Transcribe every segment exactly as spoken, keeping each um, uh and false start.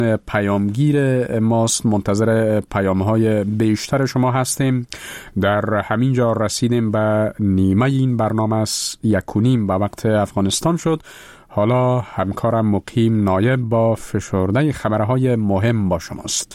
پیامگیر ماست، منتظر پیام‌های بیشتر شما هستیم. در همین جا رسیدیم به نیمه این برنامه است. یک و نیم به وقت افغانستان شد. حالا همکارم مقیم نایب با فشرده خبرهای مهم با شماست.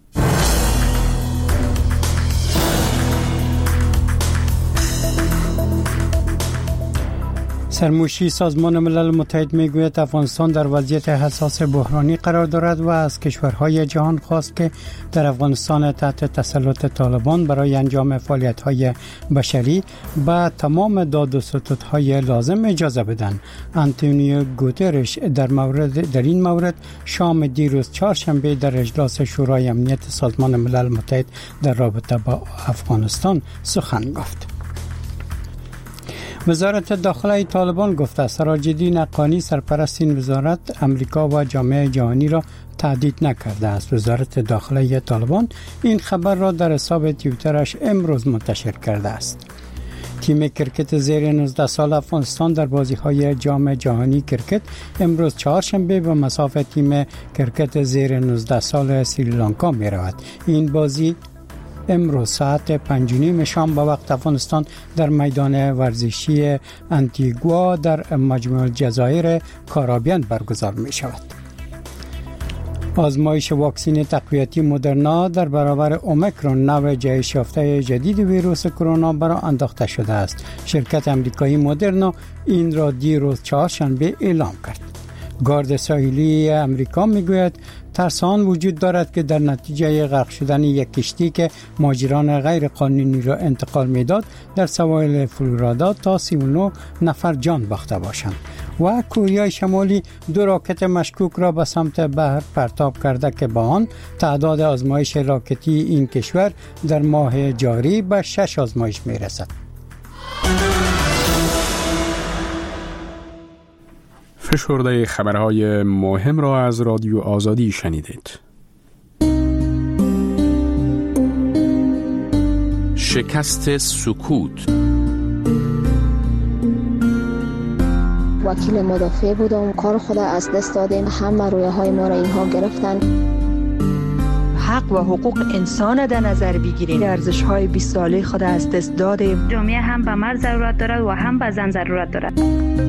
سرموشی سازمان ملل متحد میگوید افغانستان در وضعیت حساس بحرانی قرار دارد و از کشورهای جهان خواست که در افغانستان تحت تسلط طالبان برای انجام فعالیت‌های بشری به تمام داد و ستودهای لازم اجازه بدن. آنتونیو گوترش در مورد در این مورد شام دیروز چهارشنبه در اجلاس شورای امنیت سازمان ملل متحد در رابطه با افغانستان سخن گفت. وزارت داخله طالبان گفته سراج‌الدین حقانی سرپرست این وزارت امریکا و جامعه جهانی را تهدید نکرده است. وزارت داخله طالبان این خبر را در حساب توییترش امروز منتشر کرده است. تیم کرکت زیر نوزده سال افغانستان در بازی‌های جام جهانی کرکت امروز چهارشنبه به مسافت تیم کرکت زیر نوزده سال سریلانکا می رود. این بازی امروز ساعت پنج و نیم شام به وقت افغانستان در میدان ورزشی انتیگوا در مجموعه الجزایر کارابین برگزار می شود. آزمایش واکسن تقویتی مدرنا در برابر اومیکرون نوع جهش یافته جدید ویروس کرونا برای انداخته شده است. شرکت امریکایی مدرنا این را دیروز چهارشنبه اعلام کرد. گارد ساحلی امریکا میگوید ترسان وجود دارد که در نتیجه غرق شدن یک کشتی که مهاجران غیر قانونی را انتقال میداد در سواحل فلوریدا تا سی و نه نفر جان باخته باشند. و کره شمالی دو راکت مشکوک را به سمت بحر پرتاب کرده که با آن تعداد آزمایش راکتی این کشور در ماه جاری به شش آزمایش میرسد. فشرده خبرهای مهم را از رادیو آزادی شنیدید. شکست سکوت. وکیل مدافع بودم، کار خود از دست دادیم، همه رویه های ما را اینها گرفتن. حق و حقوق انسان در نظر بگیریم. ارزش های بیست ساله خود از دست دادیم. جامعه هم به مرد ضرورت دارد و هم به زن ضرورت دارد.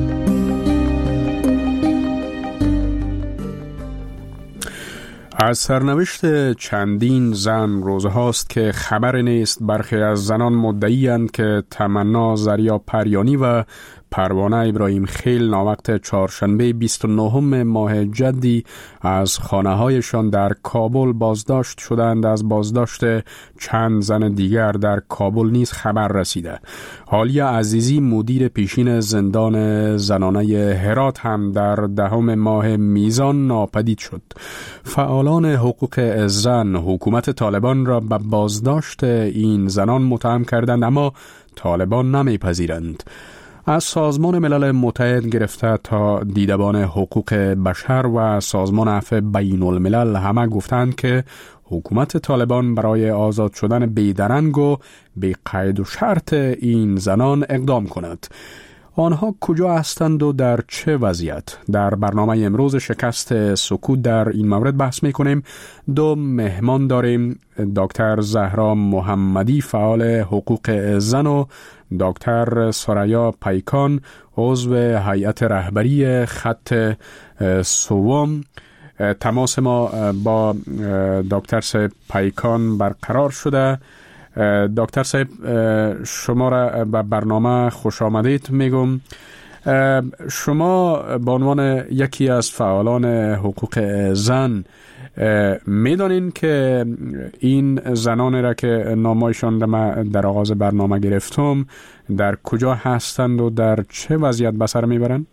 از سرنوشت چندین زن روزهاست که خبر نیست. برخی از زنان مدعی‌اند که تمنا زریا پریانی و پروانه ابراهیم خیل ناوقت چهارشنبه بیست و نهم ماه جدی از خانه‌هایشان در کابل بازداشت شدند. از بازداشت چند زن دیگر در کابل نیز خبر رسیده. حالیا عزیزی مدیر پیشین زندان زنانه هرات هم در دهم ماه میزان ناپدید شد. فعالان حقوق زن حکومت طالبان را به بازداشت این زنان متهم کردند، اما طالبان نمیپذیرند. از سازمان ملل متحد گرفته تا دیدبان حقوق بشر و سازمان عفو بین الملل همه گفتند که حکومت طالبان برای آزاد شدن بیدرنگ و بی قید و شرط این زنان اقدام کند. آنها کجا هستند و در چه وضعیت؟ در برنامه امروز شکست سکوت در این مورد بحث میکنیم. دو مهمان داریم: دکتر زهرا محمدی فعال حقوق زن و دکتر سریا پیکان عضو هیئت رهبری خط سوم. تماس ما با دکتر صاحب پیکان برقرار شده. دکتر صاحب شما را به برنامه خوش آمدید میگم. شما به عنوان یکی از فعالان حقوق زن میدانین که این زنانی را که نامایشان در آغاز برنامه گرفتم در کجا هستند و در چه وضعیت به سر میبرند؟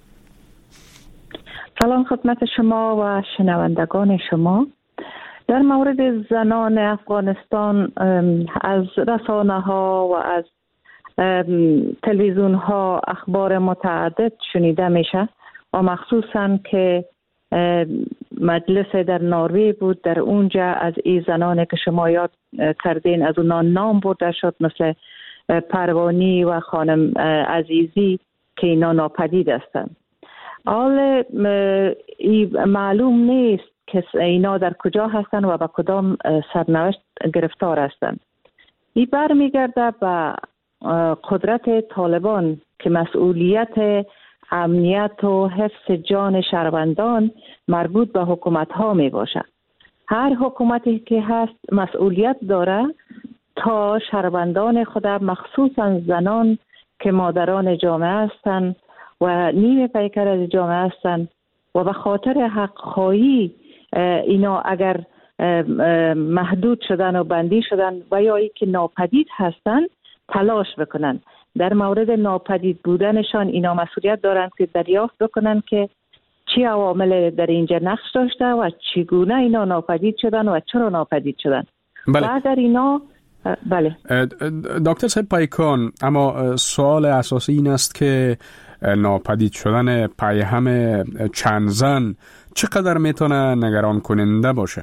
سلام خدمت شما و شنوندگان شما. در مورد زنان افغانستان از رسانه ها و از تلویزیون ها اخبار متعدد شنیده میشه و مخصوصا که مجلس در نروژ بود، در اونجا از این زنانی که شما یاد کردین از اونها نام برده شد، مثل پروانی و خانم عزیزی که اینا ناپدید هستند. حال معلوم نیست که اینا در کجا هستن و به کدام سرنوشت گرفتار هستن. این برمیگرده به قدرت طالبان که مسئولیت امنیت و حفظ جان شهروندان مربوط به حکومت ها می باشه. هر حکومتی که هست مسئولیت داره تا شهروندان خود مخصوصا زنان که مادران جامعه هستند و نیمه پیکر از جامعه هستند و به خاطر حق خواهی اینا اگر محدود شدن و بندی شدن و یا ای که ناپدید هستند تلاش بکنن. در مورد ناپدید بودنشان اینا مسئولیت دارند که دریافت بکنن که چی عوامل در اینجا نقش داشته و چگونه اینا ناپدید شدن و چرا ناپدید شدن. بله. بعد در اینا بله دکتر صاحب پیکان، اما سوال اساسی این است که ناپدید شدن پیهم چند زن چقدر میتونه نگران کننده باشه؟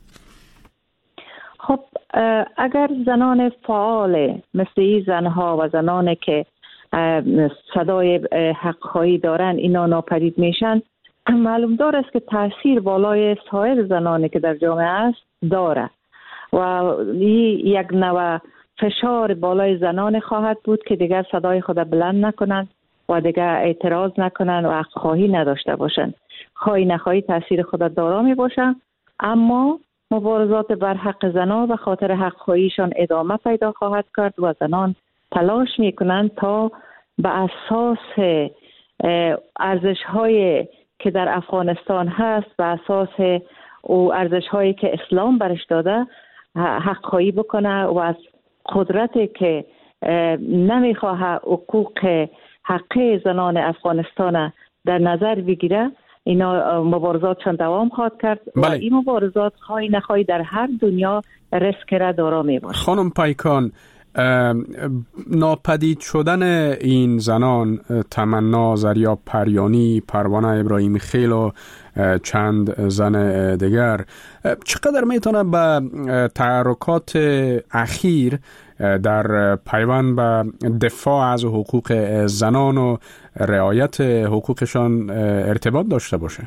خب اگر زنان فعال مثل این زنها و زنانی که صدای حق خواهی دارن اینا ناپدید میشن، معلوم دار است که تاثیر بالای سایر زنانی که در جامعه است داره و این یک نوع فشار بالای زنان خواهد بود که دیگر صدای خود بلند نکنند و دیگر اعتراض نکنند و حق خواهی نداشته باشند. خواهی نخواهی تاثیر خود دارا می باشند، اما مبارزات بر حق زنان و خاطر حق خواهیشان ادامه پیدا خواهد کرد و زنان تلاش می کنند تا به اساس ارزش های که در افغانستان هست، به اساس او ارزش هایی که اسلام برش داده حق خواهی بکنه و از قدرتی که نمیخواه حقوق حقی زنان افغانستان در نظر بگیره اینا مبارزاتشان دوام خواهد کرد. بله. و این مبارزات خواهی نخواهی در هر دنیا ریسک را دارا می باشه. خانم پیکان، ناپدید شدن این زنان تمنا زریا پریانی، پروانه ابراهیم خیل و چند زن دیگر چقدر میتونه به تحرکات اخیر در پیوند به دفاع از حقوق زنان و رعایت حقوقشان ارتباط داشته باشه؟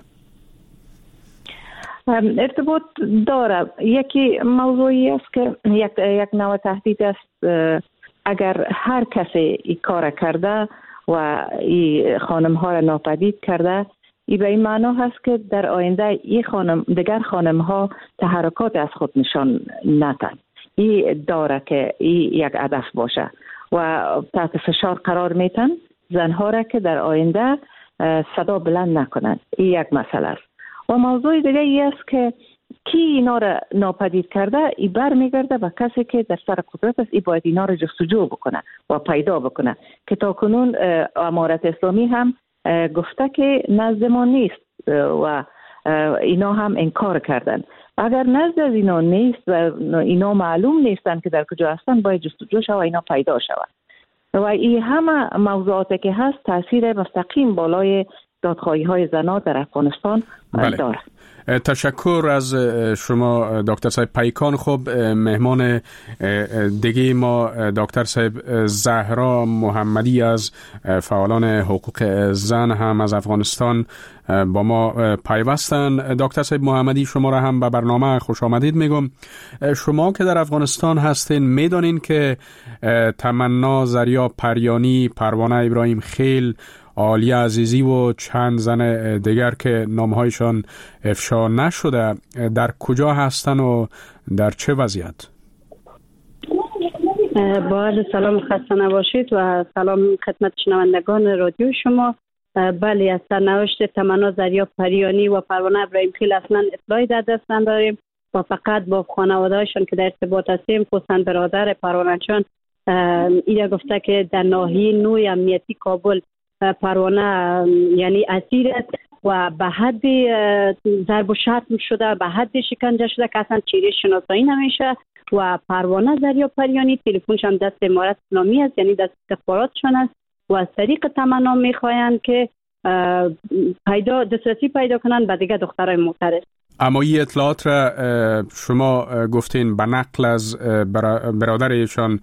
ارتباط داره. یکی موضوعی است که یک یک نوع تهدید است. اگر هر کسی این کار کرده و این خانم ها را ناپدید کرده، این به این معنا هست که در آینده این خانم دیگر خانم ها تحرکات از خود نشان ندن. این داره که این یک هدف باشه و تحت فشار قرار میتن زنها را که در آینده صدا بلند نکنند. این یک مسئله است. و موضوع دیگه ای است که کی اینا را ناپدید کرده، ای بر میگرده به کسی که در سر قدرت است. ای باید اینا را جستجو بکنه و پیدا بکنه که تا کنون امارت اسلامی هم گفته که نزد ما نیست و اینا هم انکار کردن. اگر نزد از اینا نیست و اینا معلوم نیستن که در کجا هستن، باید جستجو شود و اینا پیدا شود. و این همه موضوعاتی که هست تاثیر مستقیم بالای دادخواهی های زنان در افغانستان بله. داره. تشکر از شما دکتر صاحب پیکان. خب مهمان دیگه ما دکتر صاحب زهرا محمدی از فعالان حقوق زن هم از افغانستان با ما پیوستن. دکتر صاحب محمدی، شما را هم به برنامه خوش آمدید میگم. شما که در افغانستان هستین میدانین که تمنا زریا پریانی، پروانه ابراهیم خیل، عالیه عزیزی و چند زن دیگر که نامهایشان افشا نشده در کجا هستن و در چه وضعیت؟ با عرض سلام، خسته نباشید و سلام خدمت شنوندگان رادیو شما. بله، از سرنوشت تمنا زریا پریانی و پروانه ابراهیم خیل اصلا اطلاعی در دست نداریم و فقط با خانواده‌هاشون که در ارتباط هستیم، خصوصا برادر پروانه چون اینا گفته که در ناحیه نوی امنیتی کابل پروانه یعنی اسیر است و به حد ضرب و شتم شده، به حد شکنجه شده که اصلا چهره شناسایی نمیشه و پروانه زریا پریانی تلفنش هم دست امارت اسلامی است، یعنی دست استخباراتشان است و از طریق تمنا میخواهند که پیدا دسترسی پیدا کنند به دیگه دخترای معترض. اما این اطلاعات را شما گفتین به نقل از برادر ایشان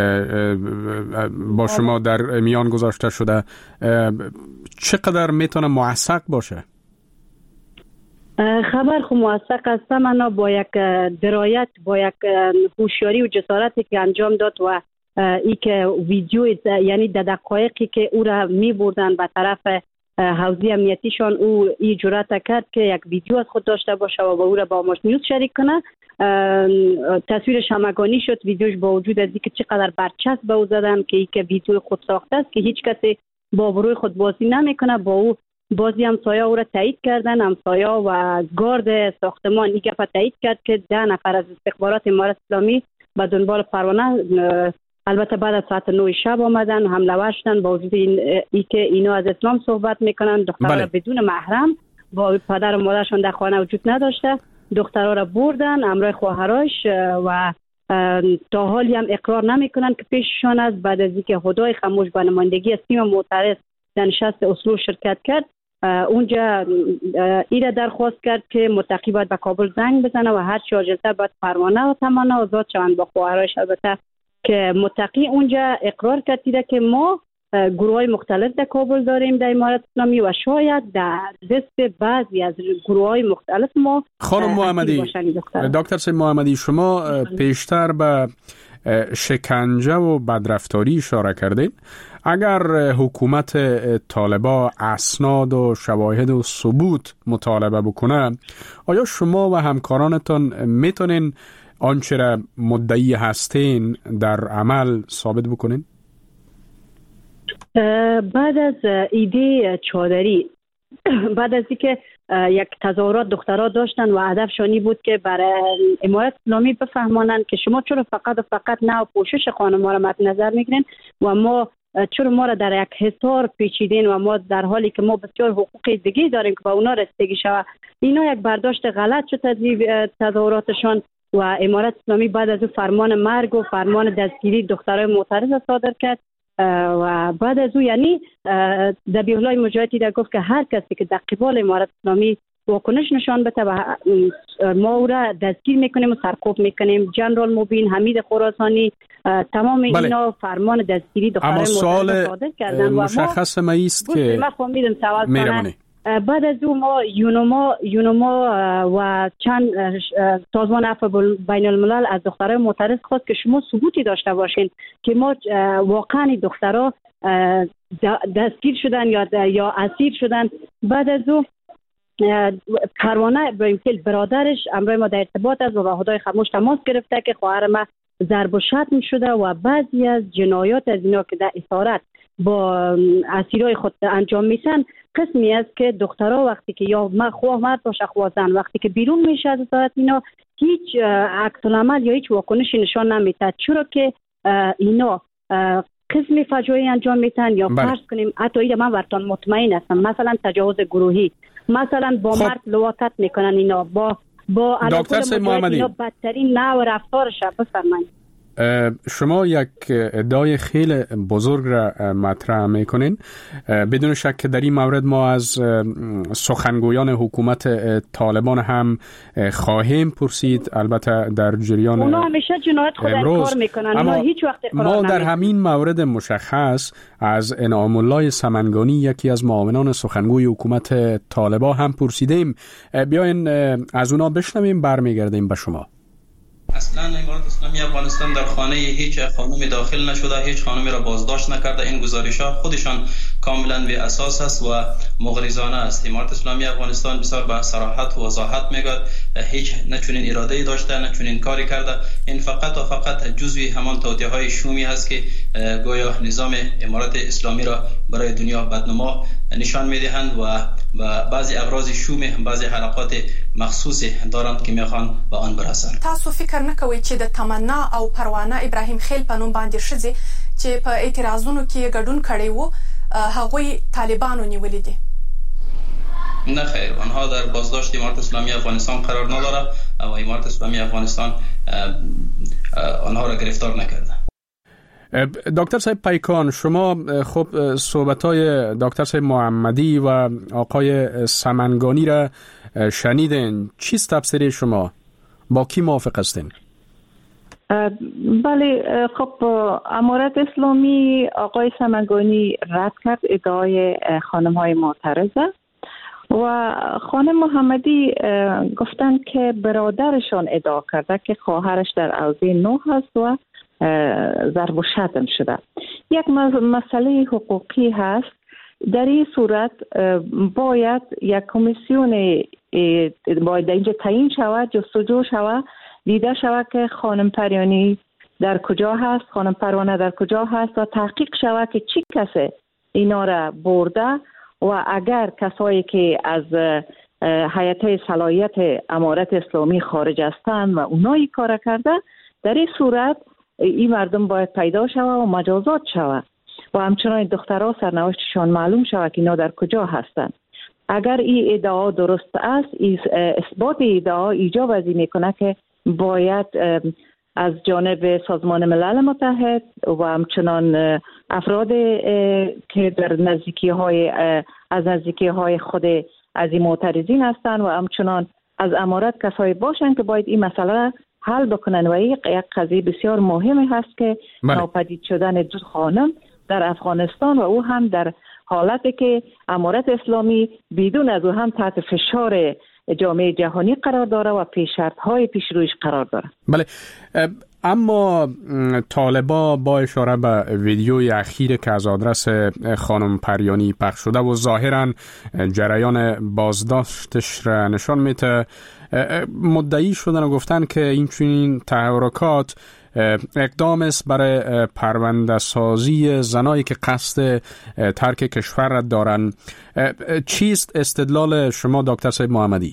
با شما در میان گذاشته شده، چقدر میتونه موثق باشه؟ خبر خو موثق است. من با یک درایت، با یک هوشیاری و جسارتی که انجام داد و ای که ویدیو، یعنی در دقایقی که او را می بردن به طرف حوزه امنیتیشان، او این جرأت کرد که یک ویدیو از خود داشته باشه و با او را با ماش نیوز شریک کنه. تصویرش همگانی شد. ویدیوش با وجود از اینکه چقدر برچسب به او زدن که ای که ویدیو خود ساخته است که هیچ کسی با روی خود بازی نمیکنه، با او بازی همسایه او را تایید کردن. همسایه و گارد ساختمان این گپ تایید کرد که ده نفر از استخبارات امارت اسلامی به دنبال پروانه، البته بعد از ساعت نه شب آمدن و حمله ور شدن. با وجود این ای که اینا از اسلام صحبت میکنن، دخترها بله. بدون محرم با پدر و مادرشان در خانه وجود نداشته، دخترها را بردن همراه خواهرایش و تا حالی هم اقرار نمیکنن که پیششان است. بعد از اینکه هدای خاموش به نمایندگی از تیم معترض در نشست اصول شرکت کرد، اونجا ایره درخواست کرد که متقی باید به کابل زنگ بزنه و هر چی عاجلتر باید پروانه و تمنا آزاد شوند با خواهرایش. البته که متقی اونجا اقرار کرد که ما گروهای مختلف در کابل داریم در امارت اسلامی و شاید در دست بعضی از گروهای مختلف ما. خانم محمدی، دکتر سید محمدی، شما پیشتر به شکنجه و بدرفتاری اشاره کردین. اگر حکومت طالبان اسناد و شواهد و ثبوت مطالبه بکنه، آیا شما و همکارانتان میتونین آنچه را مدعی هستین در عمل ثابت بکنین؟ بعد از ایده چادری، بعد از اینکه یک تظاهرات دخترها داشتن و هدفشانی بود که برای امارت اسلامی بفهمانند که شما چرا فقط و فقط نه پوشش خانم‌ها را مد نظر میگیرین و ما چرا ما را در یک حصار پیچیدین و ما در حالی که ما بسیار حقوق دیگه داریم که با اونا رسیدگی شود. اینا یک برداشت غلط شد از تظاهراتشان و امارت اسلامی بعد از او فرمان مرگ و فرمان دستگیری دخترای معترض صادر کرد و بعد از او یعنی ذبیح الله مجاهدی در گفت که هر کسی که در قبال امارت اسلامی واکنش نشان بده و ما او را دستگیر میکنیم و سرکوب میکنیم. جنرال مبین، حمید خراسانی، تمام بله. اینا فرمان دستگیری دخترای معترض صادر کردن و مشخص ما است که ما فهمیدیم سوال بعد از او ما یونوما یونوما و چند سازمان عفو بین الملل از دخترای معترض خواست که شما ثبوتی داشته باشین که ما واقعا دخترها دستگیر شدن یا یا اسیر شدن. بعد از او پروانه ابراهیم کیل برادرش امروز ما در ارتباط است و با خدای خاموش تماس گرفته که خواهر ما ضرب و شتم شده و بعضی از جنایات از اینا که در اسارت با اسیرای خود انجام میشن قسمی است که دخترها وقتی که یا ما خواه مرد باشه خواه زن وقتی که بیرون میشه از اسارت اینا هیچ عکس العمل یا هیچ واکنشی نشان نمیده، چرا که اینا قسمی فجایع انجام میتن یا فرض کنیم حتی اینا من ورتان مطمئن هستم مثلا تجاوز گروهی، مثلا با خب. مرد لواطت میکنن اینا با با دکتر سید محمدی اینا بدترین نوع رفتارش. بفرمایید. شما یک ادعای خیلی بزرگ را مطرح میکنین. بدون شک که در این مورد ما از سخنگویان حکومت طالبان هم خواهیم پرسید، البته در جریان اونا همیشه جنایت خود انکار میکنن، اما هیچ وقت ما در همین مورد مشخص از انعام الله سمنگانی یکی از معاونان سخنگوی حکومت طالبان هم پرسیدیم. بیاین از اونا بشنویم، برمیگردیم به شما. اصلا امارت اسلامی افغانستان در خانه هیچ خانمی داخل نشده، هیچ خانمی را بازداشت نکرده. این گزارش‌ها خودشان کاملا بی اساس است و مغرضانه است. امارت اسلامی افغانستان بسیار با صراحت و وضاحت میگوید هیچ نه چنین اراده‌ای داشته نه چنین کاری کرده. این فقط و فقط جزوی همان توطئه‌های شومی است که گویا نظام امارت اسلامی را برای دنیا بدنما نشان میدهند و بعضی ابراز شوم بعضی حلقات مخصوصی دارند که میخوان به آن برسند. تاسو فکر نکوئ چې د تمنا او پروانه ابراهیم خیل په نوم باندې شذې چې په اعتراضونو کې ګډون کړي وو هغوی طالبانو نیولې دي؟ نه خیر، آنها در بازداشت امارت اسلامی افغانستان قرار نداره و امارت اسلامی افغانستان آنها را گرفتار نکرده. دکتر صاحب پیکان، شما خب صحبت‌های دکتر صاحب محمدی و آقای سمنگانی را شنیدین. چیست تفسیر شما؟ با کی موافق هستین؟ بله، خب امارت اسلامی آقای سمنگانی رد کرد ادعای خانم‌های معترضه و خانم محمدی گفتن که برادرشان ادعا کرده که خواهرش در اوضاع نو هست و ضرب و شتم شده. یک مسئله حقوقی هست. در این صورت باید یک کمیسیون باید اینجا تعیین شود، جستجو شود، دیده شود که خانم پریانی در کجا هست، خانم پروانه در کجا هست و تحقیق شود که چی کسی اینا را برده و اگر کسایی که از هیئت صلاحیت امارت اسلامی خارج هستند و اونایی کار کرده، در این صورت این مردم باید پیدا شود و مجازات شود و همچنان دخترها سرنوشتشان معلوم شود که اینا در کجا هستند. اگر این ادعا درست است، اثبات ادعا ایجاب از این میکنه که باید از جانب سازمان ملل متحد و همچنان افراد که در نزدیکی های از نزدیکی های خود از این معترضین هستند و همچنان از امارت کسایی باشند که باید این مسئله حل بکنن و این یک قضیه بسیار مهمی هست که ناپدید شدن دو خانم در افغانستان و او هم در حالتی که امارت اسلامی بدون از او هم تحت فشار جامعه جهانی قرار داره و پیش شرط های پیش رویش قرار داره. بله، اما طالبا با اشاره به ویدیوی اخیر که از آدرس خانم پریانی پخش شده و ظاهرا جریان بازداشتش را نشان میده، مدعی شدن و گفتن که این چنین تحرکات اقدام است برای پرونده سازی زنایی که قصد ترک کشور را دارن. چیست استدلال شما دکتر سید محمدی؟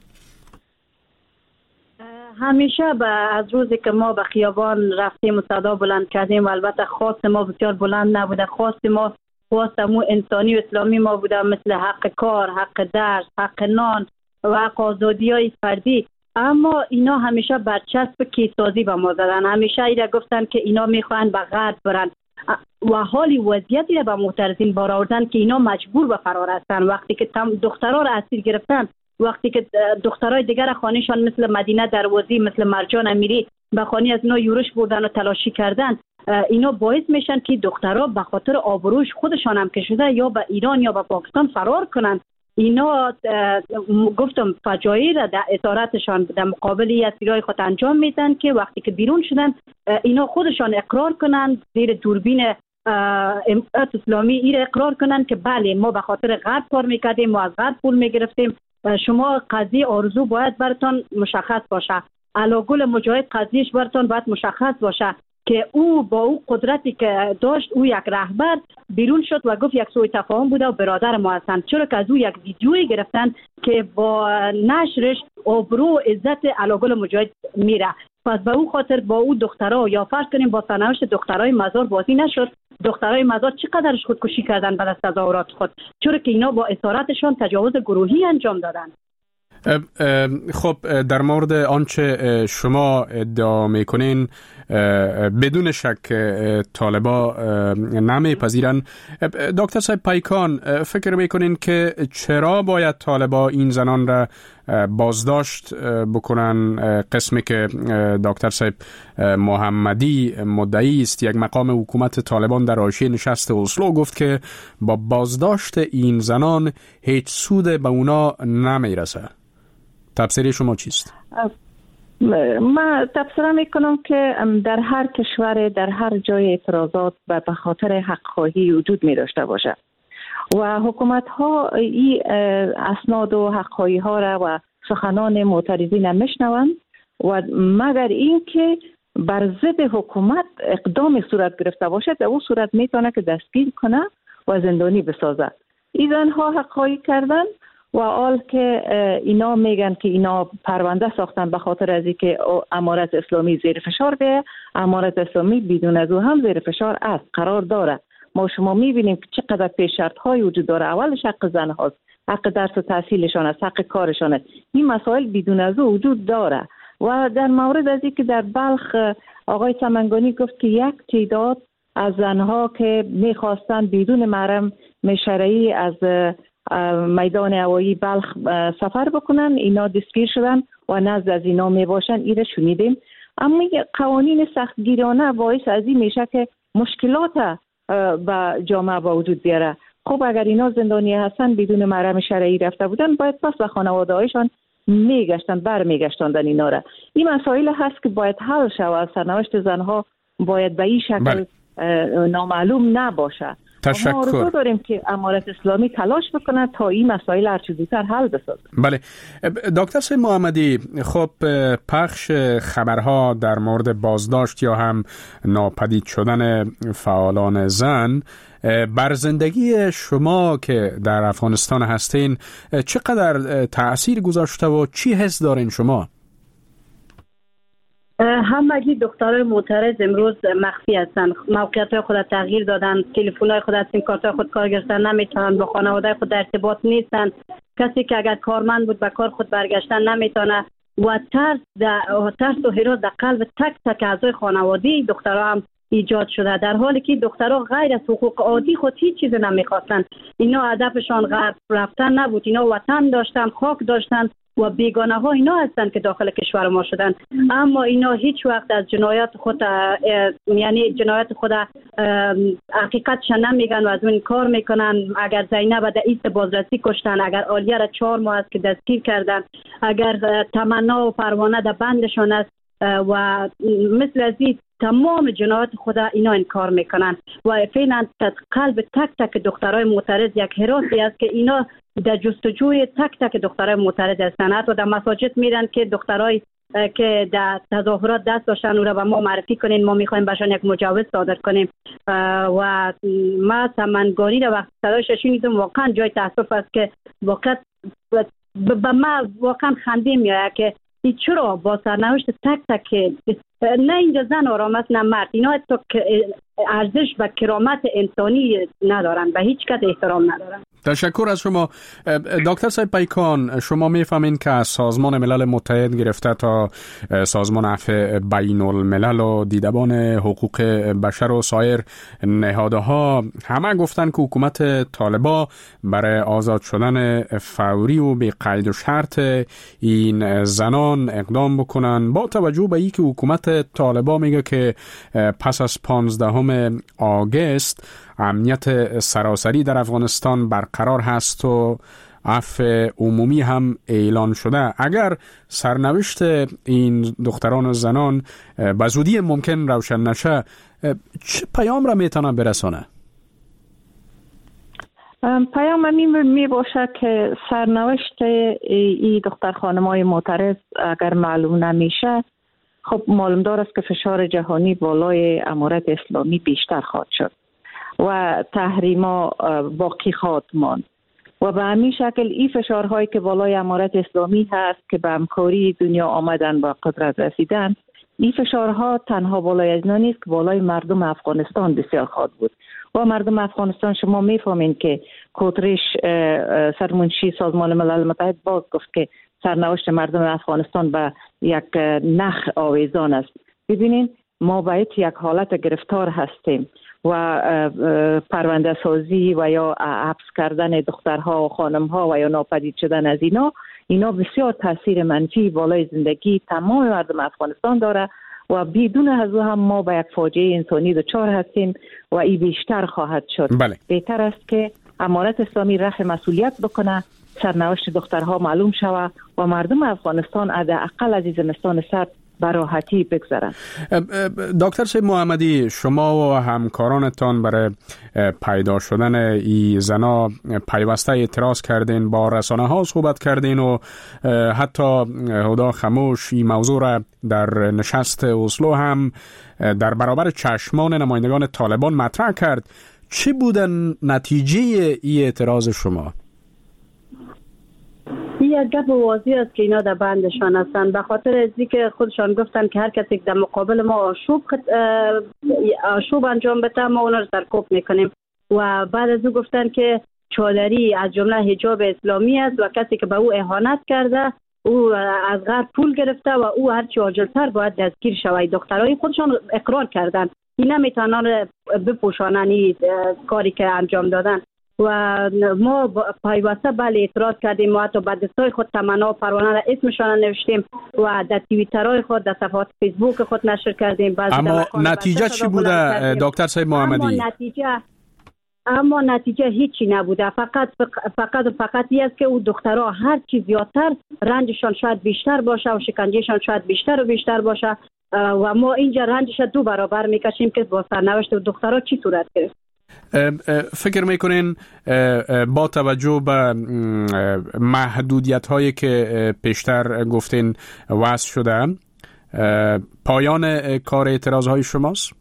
همیشه به از روزی که ما به خیابان رفتیم و صدا بلند کردیم و البته خواست ما بسیار بلند نبوده، خواست ما خواست مو انسانی و اسلامی ما بوده، مثل حق کار، حق درس، حق نان و حق آزادی های فردی. اما اینا همیشه برچسب کیسازی به ما زدن، همیشه اینا گفتن که اینا میخوان به غرب برن و حالی وضعیتی را به معترضین بار آوردن که اینا مجبور به فرار هستن. وقتی که دخترها را اسیر گرفتن، وقتی که دخترای دیگر خانهشان مثل مدینه دروازی، مثل مرجان امیری به خانه از اینا یورش بردن و تلاشی کردن، اینا باعث میشن که دخترها به خاطر آبروش خودشان هم که شده یا به ایران یا به پاکستان فرار کنن. اینا گفتم فجایع را در اسارتشان در مقابل اسیرای خود انجام میدن که وقتی که بیرون شدن اینا خودشان اقرار کنن زیر دوربین امارت اسلامی ایره اقرار کنن که بله ما به خاطر غرب کار میکردیم، ما از غرب پول میگرفتیم. شما قضیه آرزو باید براتون مشخص باشه، علاگل مجاهد قضیهش براتون باید مشخص باشه که او با او قدرتی که داشت، او یک رهبر بیرون شد و گفت یک سوء تفاهم بوده و برادر ما هستند، چرا که از او یک ویدیویی گرفتن که با نشرش آبرو و عزت علاگل مجاهد میره. پس به او خاطر با او دخترها یا فرض کنیم با سرنوشت دخترای مزار بازی نشد. دخترای مزار چقدرش خودکشی کردن بعد از تظاهرات خود، چرا که اینا با اسارتشان تجاوز گروهی انجام دادن. خب در مورد آنچه شما ادعا میکنین بدون شک طالبا نمیپذیرن. دکتر صاحب پیکان، فکر میکنین که چرا باید طالبا این زنان را بازداشت بکنن؟ قسمی که دکتر صاحب محمدی مدعی است یک مقام حکومت طالبان در حاشیه نشست اسلو گفت که با بازداشت این زنان هیچ سود به اونا نمیرسه. تفسیر شما چیست؟ من تفسیر میکنم که در هر کشور در هر جای اعتراضات به خاطر حق خواهی وجود می داشته باشه و حکومت ها این اسناد و حق خواهی ها را و سخنان معترضین نمیشنوند و مگر اینکه بر ضد حکومت اقدام صورت گرفته باشد، در اون صورت میتونه که دستگیر کنه و زندانی بسازه. این زنها حق خواهی کردن و آل که اینا میگن که اینا پرونده ساختن به خاطر از اینکه امارت اسلامی زیر فشار بیه. امارت اسلامی بدون از او هم زیر فشار است، قرار داره. ما شما میبینیم که چقدر پیش شرط های وجود داره. اولش حق زن هاست، حق درس و تحصیلشان است، حق کارشان است. این مسائل بدون از او وجود داره. و در مورد از اینکه در بلخ آقای سمنگانی گفت که یک تعداد از زنها که میخواستن بدون محرم شرعی از میدان هوایی بلخ سفر بکنن، اینا دستگیر شدن و نزد از اینا می باشن. ایره شنیدیم. اما قوانین سختگیرانه باعث از این میشه که مشکلات به جامعه با وجود بیاره خب اگر اینا زندانی هستن بدون محرم شرعی رفته بودن باید پس به خانواده هایشان میگشتن بر میگشتاندن اینا را. این مسائل هست که باید حل شود. سرنوشت زنها باید به این شکل بله. نامعلوم نباشه. تشکر. ما آرزو داریم که امارت اسلامی تلاش بکنه تا این مسائل هرچه زودتر حل بسازه. بله دکتر سید محمدی، خب پخش خبرها در مورد بازداشت یا هم ناپدید شدن فعالان زن بر زندگی شما که در افغانستان هستین چقدر تأثیر گذاشته و چی حس دارین شما؟ همگی دخترای معترض امروز مخفی هستند. موقعیت خود تغییر دادن، تلفن‌های خود از سیم کارت خود کار گرفتن نمیتونن، با خانواده خود در ارتباط نیستن. کسی که اگر کارمند بود به کار خود برگشتن نمیتونه و ترس ترس و هراس در قلب تک تک اعضای خانواده دخترها هم ایجاد شده، در حالی که دخترها غیر از حقوق عادی خود هیچ چیز نمیخواستن. اینا هدفشان غرب رفتن نبود، اینا وطن داشتن، خاک داشتن و بیگانه ها اینا هستن که داخل کشور ما شدن. اما اینا هیچ وقت از جنایات خود یعنی جنایات خود حقیقتش نمیگن و از اون کار میکنن. اگر زینب در ایست بازرسی کشتن، اگر عالیه را چهار ماه است که دستگیر کردن، اگر تمنا و پروانه در بندشان است و مثل از این تمام جنایات خود اینا انکار میکنن و فعلا قلب تک تک دخترای معترض یک هراسی است که اینا در جستجوی تک تک دخترای معترض هستند. حتی در مساجد میرن که دخترای که در تظاهرات دست داشتن او را به ما معرفی کنین، ما میخوایم بهشان یک مجوز صادر کنیم. و ما سمنگانی را وقتی صدایش شنیدم واقعا جای تاسف است که واقعا به ما واقعا خنده میاد که چرا با سرنوشت تک تک نه اینجا زن آرام است نه مرد، اینا حتی ارزش و کرامت انسانی ندارن، به هیچ کس احترام ندارن. تشکر از شما دکتر صاحب پیکان. شما میفهمین که از سازمان ملل متحد گرفته تا سازمان عفو بین الملل و دیدبان حقوق بشر و سایر نهادها همه گفتن که حکومت طالبان برای آزاد شدن فوری و بی قید و شرط این زنان اقدام بکنن، با توجه به اینکه حکومت طالبان میگه که پس از پانزدهم آگوست امنیت سراسری در افغانستان برقرار هست و عفو عمومی هم اعلان شده. اگر سرنوشت این دختران و زنان به زودی ممکن روشن نشه، چه پیام را میتونه برسانه؟ پیام همین می باشه که سرنوشت این دختر خانمای معترض اگر معلوم نمیشه، خب معلومدار است که فشار جهانی بالای امارت اسلامی بیشتر خواهد شد و تحریما باقی خواهد ماند و به همین شکل این فشارهایی که بالای امارت اسلامی هست که به همکاری دنیا آمدن و قدرت رسیدن، این فشارها تنها بالای از اینا نیست که بالای مردم افغانستان بسیار خواهد بود و مردم افغانستان شما میفهمین که کوتریش سرمنشی سازمان ملل متحد باز گفت که سرنوشت مردم افغانستان به یک نخ آویزان است. ببینین ما باید یک حالت گرفتار هستیم و پرونده سازی و یا حبس کردن دخترها و خانمها و یا ناپدید شدن از اینا اینا بسیار تاثیر منفی بالای زندگی تمام مردم افغانستان داره و بدون از او هم ما به یک فاجعه انسانی دچار هستیم و این بیشتر خواهد شد. بله. بهتر است که امارت اسلامی رفع مسئولیت بکنه، سرنوشت دخترها معلوم شود و مردم افغانستان حداقل از زمستان سرد براحتی بگذارن. دکتر سید محمدی، شما و همکارانتان برای پیدا شدن این زنا پیوسته اعتراض کردین، با رسانه ها صحبت کردین و حتی هدا خموش این موضوع را در نشست اسلو هم در برابر چشمان نمایندگان طالبان مطرح کرد. چی بودن نتیجه این اعتراض شما؟ یک گپ واضح است که اینا در بندشان هستند، به خاطر ازی که خودشان گفتن که هر کسی در مقابل ما آشوب خط... آشوب انجام بده ما اونا رو سرکوب میکنیم و بعد از او گفتن که چادری از جمله حجاب اسلامی است و کسی که به او اهانت کرده او از غرب پول گرفته و او هرچی عاجلتر باید دستگیر شود. دخترای خودشان اقرار کردن اینا میتونن بپوشانن کاری که انجام دادن و ما پیوسته بله اعتراض کردیم. ما حتی به دستای خود تمنا و پروانه را اسمشان نوشتیم و در توییترهای خود در صفحات فیسبوک خود نشر کردیم. اما نتیجه چی بوده دکتر صاحب محمدی؟ اما نتیجه اما نتیجه هیچی نبوده. فقط فقط فقط این است که او دخترها هر چی زیادتر رنجشان شاید بیشتر باشه و شکنجهشان شاید بیشتر و بیشتر باشه و ما اینجا رنجش دو برابر میکشیم که با سرنوشت دخترها چی صورت گرفت. فکر میکنین با توجه به محدودیت هایی که پیشتر گفتین وضع شده پایان کار اعتراض های شماست؟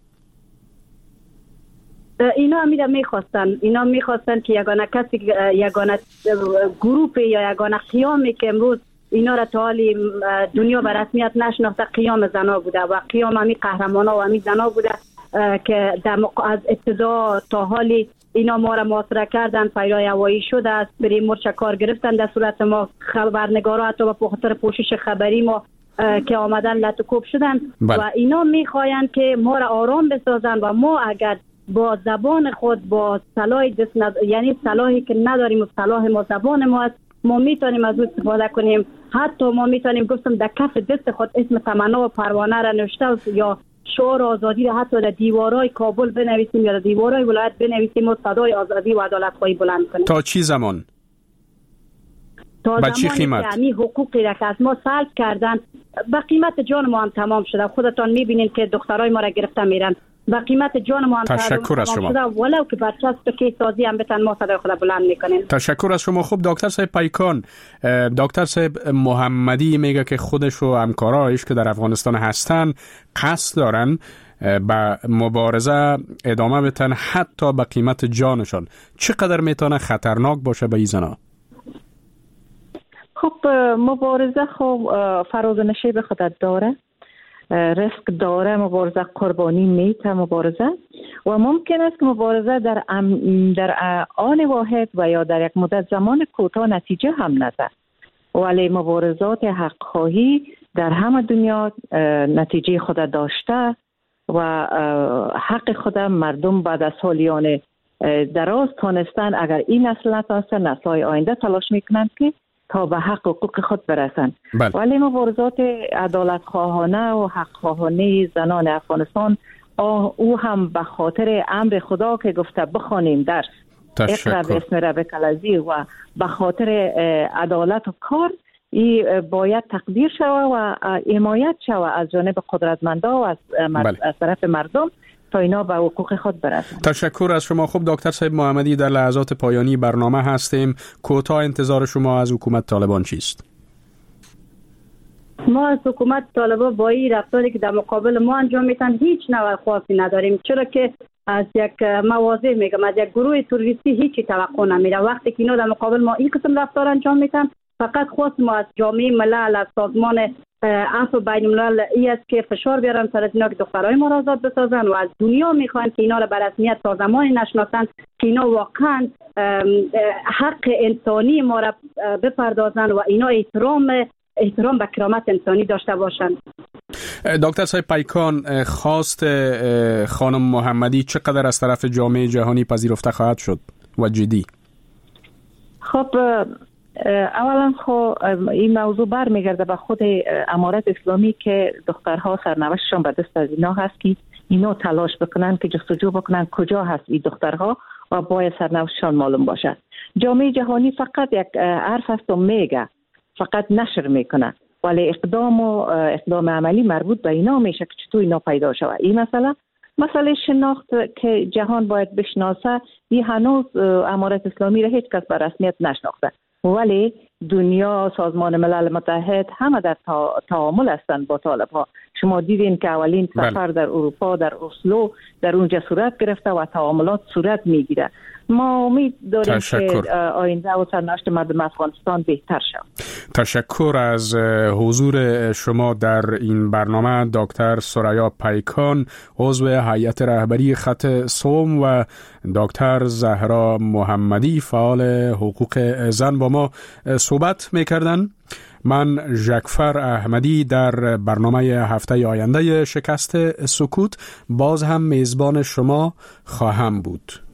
اینا امیده میخواستن اینا میخواستن که یگانه کسی یگانه گروپ یا یگانه قیامی که امروز اینا را تا حالی دنیا به رسمیت نشناخته قیام زنا بوده و قیام همی قهرمانا و همی زنا بوده که در از ابتدا تا حالی اینا ما را محاصره کردن، پیرای هوایی شده است، بریم مرچ کار گرفتن در صورت ما، خبرنگارا حتی به خاطر پوشش خبری ما که آمدن لطکوب شدن بل. و اینا میخواین که ما را آرام بسازن و ما اگر با زبان خود با صلاح دست ند... یعنی صلاحی که نداریم و صلاح ما زبان ما است، ما میتونیم از اون استفاده کنیم. حتی ما میتونیم گفتم در کف دست خود اسم تمنا و پروانه را نوشته یا شعار آزادی را حتی در دیوارهای کابل بنویسیم یا در دیوارهای ولایت بنویسیم و صدای آزادی و عدالت خواهی بلند کنیم. تا چی زمان؟ تا زمانی که همین حقوقی را که از ما سلب کردن به قیمت جان ما هم تمام شده. خودتان میبینید که دخترای ما را گرفته میرن با قیمت جان ما هم تشکر از شما. ولو که برچسب که سازی هم بتن ما صدای خود بلند میکنیم. تشکر از شما. خوب دکتر صاحب پیکان، دکتر صاحب محمدی میگه که خودش و همکارایش که در افغانستان هستن قصد دارن با مبارزه ادامه بتن حتی به قیمت جانشان. چقدر میتونه خطرناک باشه به این زنا؟ خب مبارزه خب فراز و نشیب خودت داره، ریسک داره، مبارزه قربانی میته مبارزه و ممکن است که مبارزه در ام در آن واحد و یا در یک مدت زمان کوتاه نتیجه هم نده، ولی مبارزات حق خواهی در همه دنیا نتیجه خود داشته و حق خود مردم بعد از سالیان دراز تانستن اگر این نسل نتانسته نسل‌های آینده تلاش میکنند که تا به حق حقوق خود برسند. بله. ولی مبارزات عدالت خواهانه و حق خواهانه زنان افغانستان او هم به خاطر امر خدا که گفته بخوانیم درس اقرا باسم ربک الذی و به خاطر عدالت و کار ای باید تقدیر شود و حمایت شود از جانب قدرتمندا و از, بله. از طرف مردم تا اینا به حقوق خود برسند. تشکر از شما. خوب دکتر صاحب محمدی، در لحظات پایانی برنامه هستیم. کوتاه انتظار شما از حکومت طالبان چیست؟ ما از حکومت طالبان با این رفتاری که در مقابل ما انجام میتن هیچ نوع خواصی نداریم، چرا که از یک مواضع میگم از یک گروه تروریستی هیچی توقع نمیره. وقتی که اینا در مقابل ما این قسم رفتار انجام میتن، فقط خواست ما از جامعه ملل، از سازمان عفو بین الملل ای است که فشار بیارن سر اینا که دخترای ما را آزاد بسازن و از دنیا میخوان که اینا را به رسمیت تا زمانی نشناسن که اینا واقعا حق انسانی ما را بپردازن و اینا احترام احترام به کرامت انسانی داشته باشن. دکتر صاحب پیکان، خواست خانم محمدی چقدر از طرف جامعه جهانی پذیرفته خواهد شد و جدی؟ خب اولا خب این موضوع برمیگرده به خود امارت اسلامی که دخترها سرنوشتشان به دست از اینا هست که اینا تلاش بکنن که جستجو بکنن کجا هست این دخترها و باید سرنوشتشان معلوم باشد. جامعه جهانی فقط یک حرف است و میگه، فقط نشر میکنه، ولی اقدام و اقدام عملی مربوط به اینا میشه که چطور اینا پیدا شود. این مسئله مسئله شناخت که جهان باید بشناسه، این هنوز امارت اسلامی را هیچ کس به رسمیت نشناخته، ولی دنیا، سازمان ملل متحد همه در تعامل هستند با طالب ها. شما دیدین که اولین سفر در اروپا در اسلو در اونجا صورت گرفته و تعاملات صورت میگیره. ما امید داریم تشکر. که آینده و سرنوشت مردم افغانستان بهتر شود. تشکر از حضور شما در این برنامه دکتر ثریا پیکان، عضو هیئت رهبری خط سوم، و دکتر زهرا محمدی، فعال حقوق زن، با ما صحبت میکردن. من ژکفر احمدی در برنامه هفته آینده شکست سکوت باز هم میزبان شما خواهم بود.